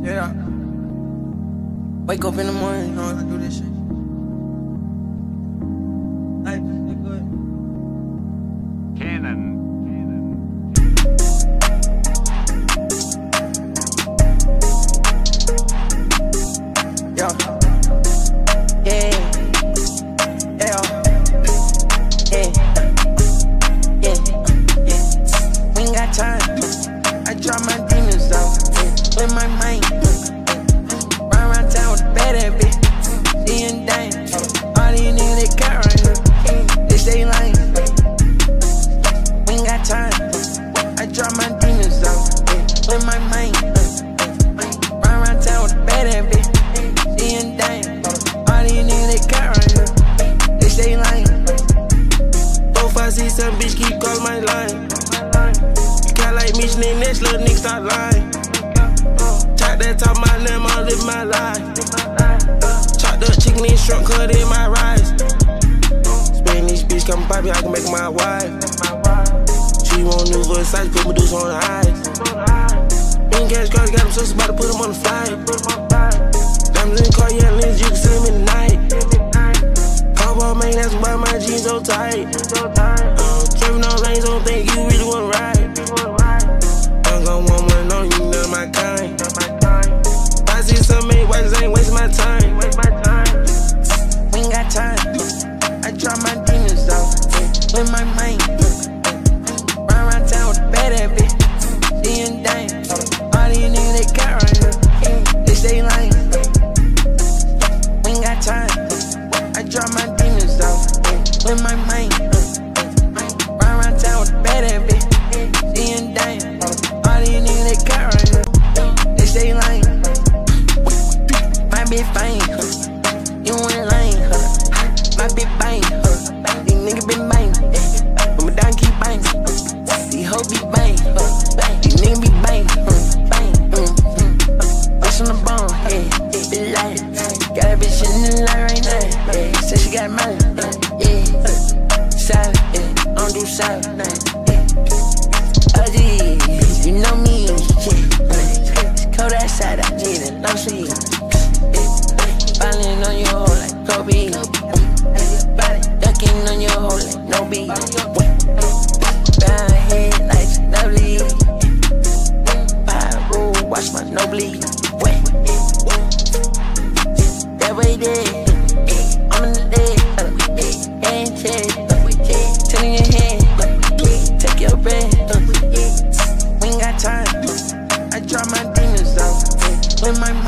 Yeah. Wake up in the morning, you know I do this shit. Life is good. Cannon. Yeah. Yeah. Yeah. Yeah. Yeah. Yeah. We ain't got time. I drop my demons out. With my mind. Run around town with a bad bitch. Seeing dang. All these niggas they got right here. They stay lying. We ain't got time. I drop my demons out. With my mind. Run around town with a bad bitch. Seeing dang. All these niggas they got right here. They stay lying. 4, 5, 6, 7, bitch keep calling my line. You got like me, next little nigga start lying. Talk that talk, my limb, I live my life. Chopped up chicken and shrimp cut in my rice. Spanish bitch come poppy, I can make my wife. She want new Versace, put Medusa on the eyes. Been cash cards, got them sisters, about to put them on the flight. Diamonds in the car, yeah, lenses, you can see them in the night. Cowboy man, that's why my jeans so tight. Driving on lanes, don't think you really wanna ride. I'm gon' want one on you, none of my kind. I see some many whites, ain't wasting my time. We ain't got time. I drop my demons out. With my mind. Run around town with a bad bitch. Seeing dang. All these niggas they got right here. They stay lying. We ain't got time. I drop my demons out. With my mind. Run around town with a bad bitch. Seeing dang. All these niggas they got right here. They stay lying. My bitch fine. You ain't lying. My bitch bang. These niggas been bang. But my dog keep bang. These hoes be bang. These niggas be bang. Bitch on the bone. Bitch light. Got that bitch in the light right now. Said she got money. Silent. I don't do silent. Ugly. You know me. Cold outside. I need a long sleeve. Falling on your hole like Kobe. Ducking on your hole like no beat. Bound head like lovely. Pyro, watch my no bleed. That way there. I'm in the dead. Hand check. Turning your head. Take your breath. We ain't got time. I drop my demons out. With my